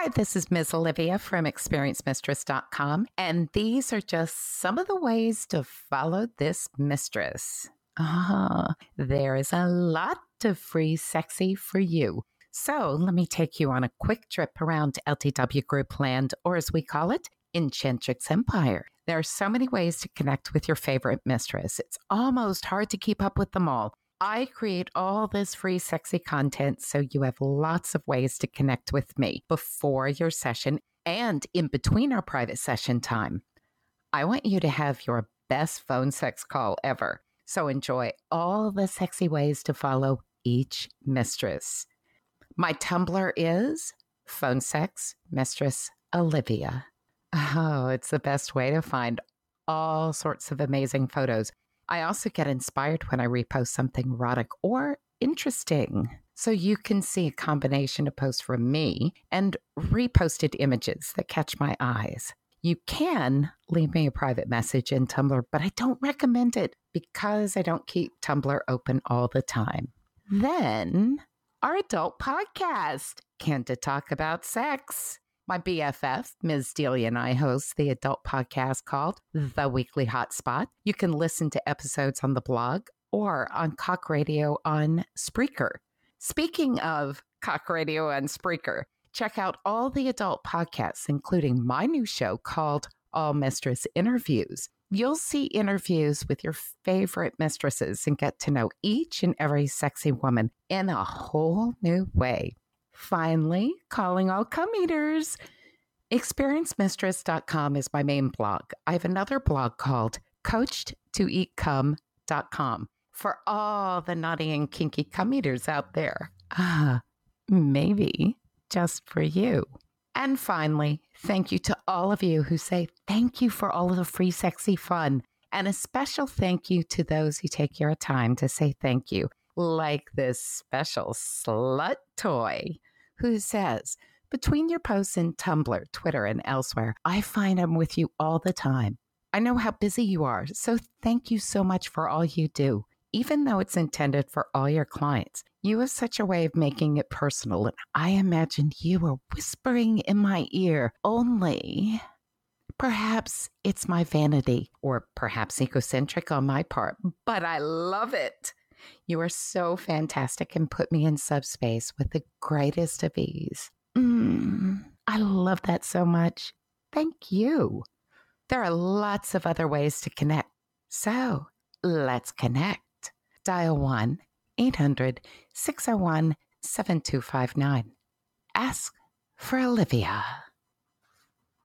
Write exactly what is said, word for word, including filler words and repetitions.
Hi, this is Miz Olivia from experience mistress dot com, and these are just some of the ways to follow this mistress. Ah, there is a lot of free sexy for you. So let me take you on a quick trip around L T W Group land, or as we call it, Enchantrix Empire. There are so many ways to connect with your favorite mistress. It's almost hard to keep up with them all. I create all this free sexy content so you have lots of ways to connect with me before your session and in between our private session time. I want you to have your best phone sex call ever. So enjoy all the sexy ways to follow each mistress. My Tumblr is Phone Sex Mistress Olivia. Oh, it's the best way to find all sorts of amazing photos. I also get inspired when I repost something erotic or interesting. So you can see a combination of posts from me and reposted images that catch my eyes. You can leave me a private message in Tumblr, but I don't recommend it because I don't keep Tumblr open all the time. Then, our adult podcast, Can't Talk About Sex. My B F F, Miz Delia, and I host the adult podcast called The Weekly Hotspot. You can listen to episodes on the blog or on Cock Radio on Spreaker. Speaking of Cock Radio on Spreaker, check out all the adult podcasts, including my new show called All Mistress Interviews. You'll see interviews with your favorite mistresses and get to know each and every sexy woman in a whole new way. Finally, calling all cum eaters. experience mistress dot com is my main blog. I have another blog called coached to eat cum dot com for all the naughty and kinky cum eaters out there. Ah, maybe just for you. And finally, thank you to all of you who say thank you for all of the free sexy fun. And a special thank you to those who take your time to say thank you, like this special slut toy who says, between your posts in Tumblr, Twitter, and elsewhere, I find I'm with you all the time. I know how busy you are, so thank you so much for all you do. Even though it's intended for all your clients, you have such a way of making it personal, and I imagine you are whispering in my ear, only perhaps it's my vanity, or perhaps egocentric on my part, but I love it. You are so fantastic and put me in subspace with the greatest of ease. Mm, I love that so much. Thank you. There are lots of other ways to connect. So let's connect. Dial one eight hundred six oh one seven two five nine. Ask for Olivia.